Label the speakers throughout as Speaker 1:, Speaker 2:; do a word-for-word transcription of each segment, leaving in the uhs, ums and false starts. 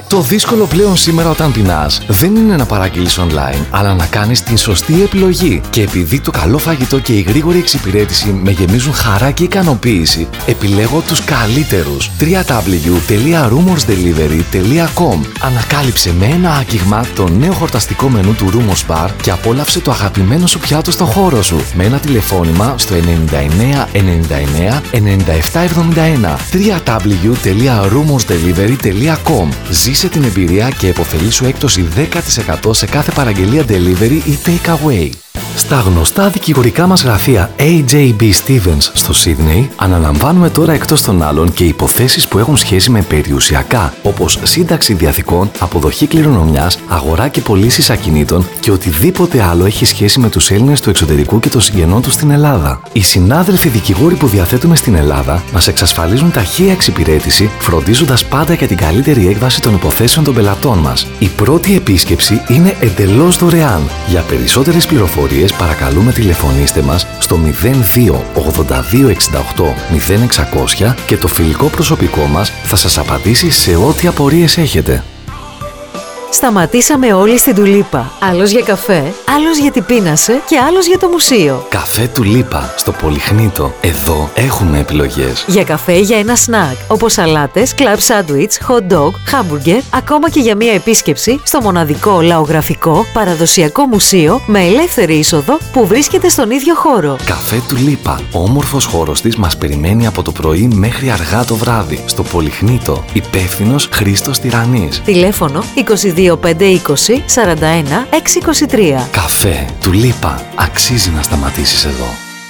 Speaker 1: Το δύσκολο πλέον σήμερα όταν πεινάς δεν είναι να παραγγείλεις online, αλλά να κάνεις την σωστή επιλογή. Και επειδή το καλό φαγητό και η γρήγορη εξυπηρέτηση με γεμίζουν χαρά και ικανοποίηση, επιλέγω τους καλύτερους. double-u double-u double-u τελεία rumors delivery τελεία com. Ανακάλυψε με ένα άγγιγμα το νέο χορταστικό μενού του Rumors Bar και απόλαυσε το αγαπημένο σου πιάτο στο χώρο σου με ένα τηλεφώνημα στο ενενήντα εννέα ενενήντα εννέα ενενήντα επτά εβδομήντα ένα. double-u double-u double-u τελεία rumors delivery τελεία com. Ζήσε την εμπειρία και επωφελήσου έκπτωση δέκα τοις εκατό σε κάθε παραγγελία delivery ή take away. Στα γνωστά δικηγορικά μας γραφεία έι τζέι μπι Stevens στο Σίδνεϊ αναλαμβάνουμε τώρα εκτός των άλλων και υποθέσεις που έχουν σχέση με περιουσιακά, όπως σύνταξη διαθηκών, αποδοχή κληρονομιάς, αγορά και πωλήσεις ακινήτων και οτιδήποτε άλλο έχει σχέση με τους Έλληνες του εξωτερικού και των συγγενών τους στην Ελλάδα. Οι συνάδελφοι δικηγόροι που διαθέτουμε στην Ελλάδα μας εξασφαλίζουν ταχεία εξυπηρέτηση, φροντίζοντας πάντα για την καλύτερη έκβαση των υποθέσεων των πελατών μας. Η πρώτη επίσκεψη είναι εντελώς δωρεάν. Για περισσότερες πληροφορίες παρακαλούμε τηλεφωνήστε μας στο μηδέν δύο ογδόντα δύο εξήντα οκτώ μηδέν εξακόσια και το φιλικό προσωπικό μας θα σας απαντήσει σε ό,τι απορίες έχετε.
Speaker 2: Σταματήσαμε όλοι στην Τουλίπα. Άλλος για καφέ, άλλος γιατί πείνασε και άλλος για το μουσείο.
Speaker 1: Καφέ Τουλίπα στο Πολυχνήτο. Εδώ έχουμε επιλογές.
Speaker 2: Για καφέ ή για ένα σνακ, όπως σαλάτες, κλαμπ σάντουιτς, hot dog, hamburger, ακόμα και για μια επίσκεψη στο μοναδικό λαογραφικό παραδοσιακό μουσείο με ελεύθερη είσοδο που βρίσκεται στον ίδιο χώρο.
Speaker 1: Καφέ Τουλίπα. Ο όμορφος χώρος της μας περιμένει από το πρωί μέχρι αργά το βράδυ. Στο Πολυχνήτο. Υπεύθυνος Χρήστος Τυραννής.
Speaker 2: Τηλέφωνο είκοσι δύο πεντακόσια είκοσι σαράντα ένα εξακόσια είκοσι τρία.
Speaker 1: Καφέ Τουλίπα. Αξίζει να σταματήσεις εδώ.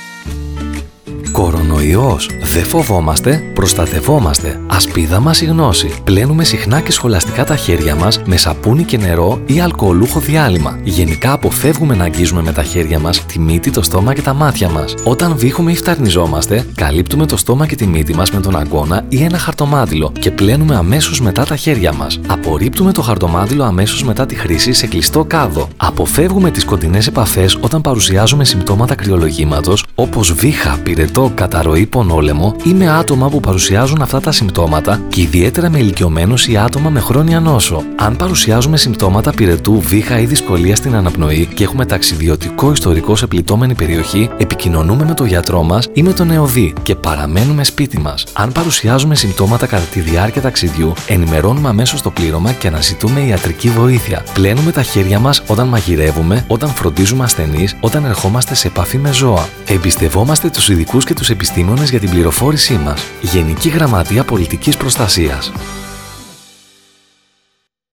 Speaker 1: Κορονοϊός. Δεν φοβόμαστε, προστατευόμαστε. Ασπίδα μας η γνώση. Πλένουμε συχνά και σχολαστικά τα χέρια μας με σαπούνι και νερό ή αλκοολούχο διάλειμμα. Γενικά αποφεύγουμε να αγγίζουμε με τα χέρια μας τη μύτη, το στόμα και τα μάτια μας. Όταν βήχουμε ή φταρνιζόμαστε, καλύπτουμε το στόμα και τη μύτη μας με τον αγκώνα ή ένα χαρτομάτιλο και πλένουμε αμέσως μετά τα χέρια μας. Απορρίπτουμε το χαρτομάτιλο αμέσως μετά τη χρήση σε κλειστό κάδο. Αποφεύγουμε τις κοντινές επαφές όταν παρουσιάζουμε συμπτώματα κρυολογήματος όπως βήχα, πυρετό, καταρροή, πονόλαιμο ή με άτομα που παρουσιάζουν αυτά τα συμπτώματα και ιδιαίτερα με ηλικιωμένους ή άτομα με χρόνια νόσο. Αν παρουσιάζουμε συμπτώματα πυρετού, βήχα ή δυσκολία στην αναπνοή και έχουμε ταξιδιωτικό ιστορικό σε πληττόμενη περιοχή, επικοινωνούμε με τον γιατρό μας ή με τον νεοδί και παραμένουμε σπίτι μας. Αν παρουσιάζουμε συμπτώματα κατά τη διάρκεια ταξιδιού, ενημερώνουμε αμέσως το πλήρωμα και αναζητούμε ιατρική βοήθεια. Πλένουμε τα χέρια μας όταν μαγειρεύουμε, όταν φροντίζουμε ασθενείς, όταν ερχόμαστε σε επαφή με ζώα. Εμπιστευόμαστε τους ειδικούς και τους επιστήμονες για την πληροφόρησή μας. Γενική Γραμματεία Πολιτικής Προστασίας.